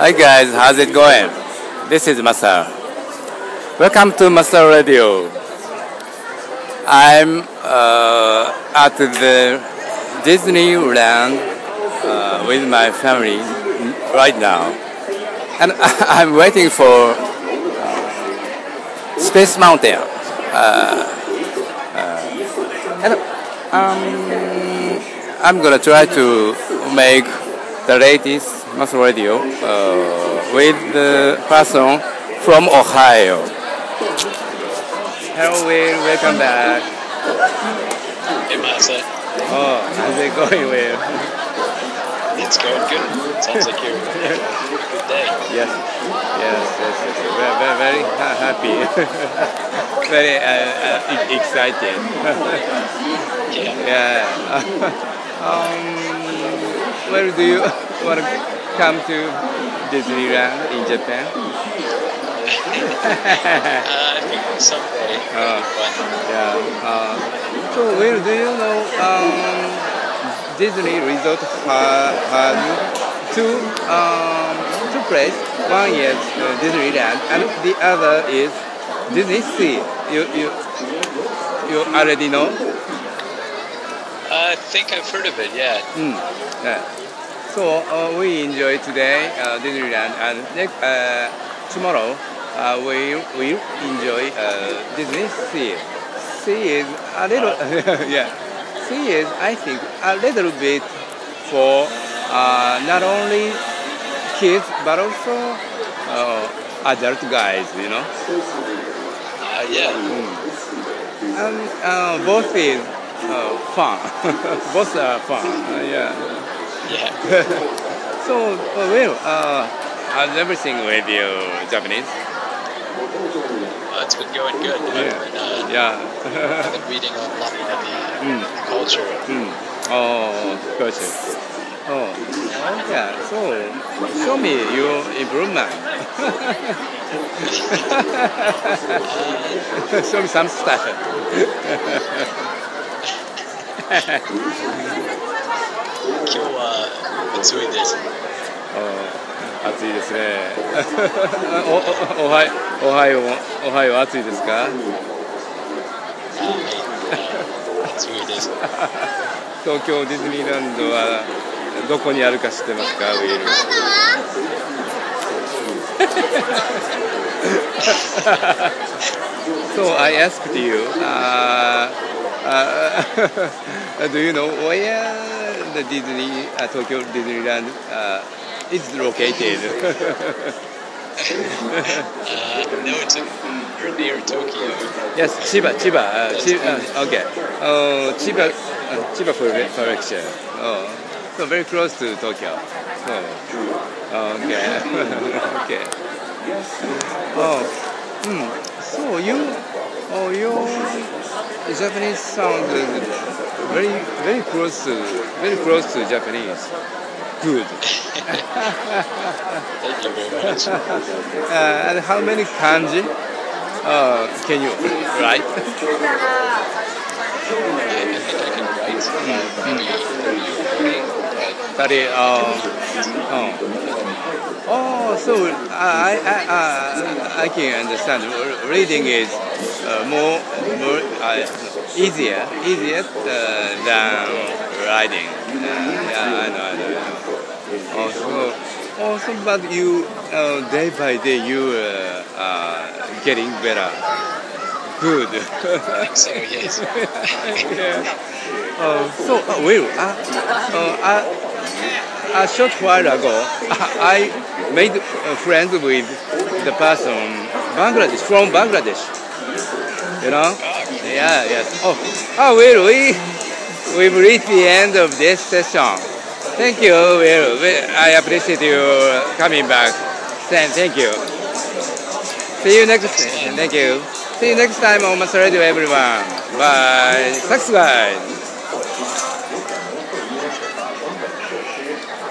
Hi guys, how's it going? This is Masa. Welcome to Masa Radio. I'm at the Disneyland with my family right now, and I'm waiting for Space Mountain. And I'm gonna try to make the latest Masa Radio with the person from Ohio. Hello, Will. Welcome back. Hey, Masa. Oh, how's it going, Will? It's going good. Sounds like you're having a good day. Yes. Very, very happy. Very excited. Yeah. Where do you want to come to Disneyland in Japan? I think someday it'll be fun. Yeah. So, Will, do you know Disney Resort has two places. One is Disneyland, and the other is Disney Sea. You already know? I think I've heard of it, yeah. Yeah. So we enjoy today Disneyland, and tomorrow we will enjoy Disney Sea. Sea is a little, yeah. Sea is, I think, a little bit for not only kids but also adult guys, you know. Yeah. And both is fun. Both are fun. Yeah. So, Will, how's everything with you, Japanese? It's been going good. I've been reading a lot about the culture. Oh, culture. Oh, yeah. So, show me your improvement. Show me some stuff. 今日は暑いです。 暑いですね。おはよう暑いですか？ 暑いです。 東京ディズニーランドはどこにあるか知ってますか、ウィル？So I asked you, do you know where the Tokyo Disneyland is located? No, it's near Tokyo. Yes, Chiba. Okay. Chiba Prefecture. Oh, so very close to Tokyo. Okay. Okay. So your Japanese sound very close to Japanese. Good. Thank you very much. And how many kanji can you write? I think I can write maybe 30 or 40. 30. So I can understand. Reading is more easier than writing. I know. But you day by day you getting better. Good. I think so, yes. Will, a short while ago, I made friends with the person from Bangladesh. You know? Yeah, yes. Will, we've reached the end of this session. Thank you, Will. I appreciate you coming back. Thank you. See you next time. Thank you. See you next time on Masa Radio, everyone. Bye. Thanks, guys.